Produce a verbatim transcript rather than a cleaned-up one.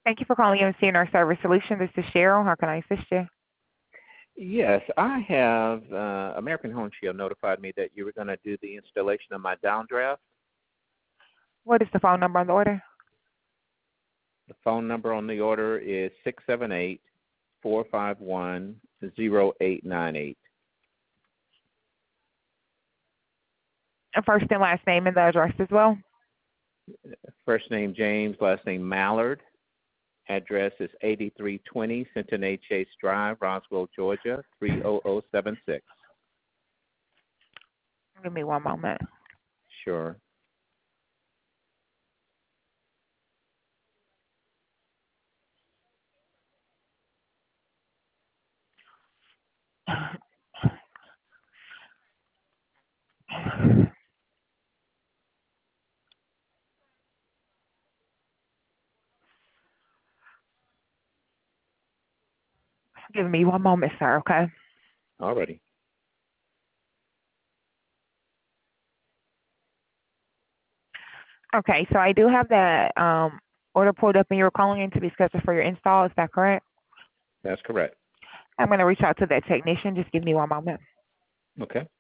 Thank you for calling U M C and our service solution. This is Cheryl. How can I assist you? Yes, I have. Uh, American Home Shield notified me that you were going to do the installation of my downdraft. What is the phone number on the order? The phone number on the order is six seven eight, four five one, zero eight nine eight. A first and last name and the address as well. First name James, last name Mallard. Address is eighty-three twenty Centenay Chase Drive, Roswell, Georgia, three zero zero seven six. Give me one moment. Sure. Give me one moment, sir, okay? Alrighty. Okay, so I do have that um, order pulled up and you're calling in to be scheduled for your install. Is that correct? That's correct. I'm going to reach out to that technician. Just give me one moment. Okay.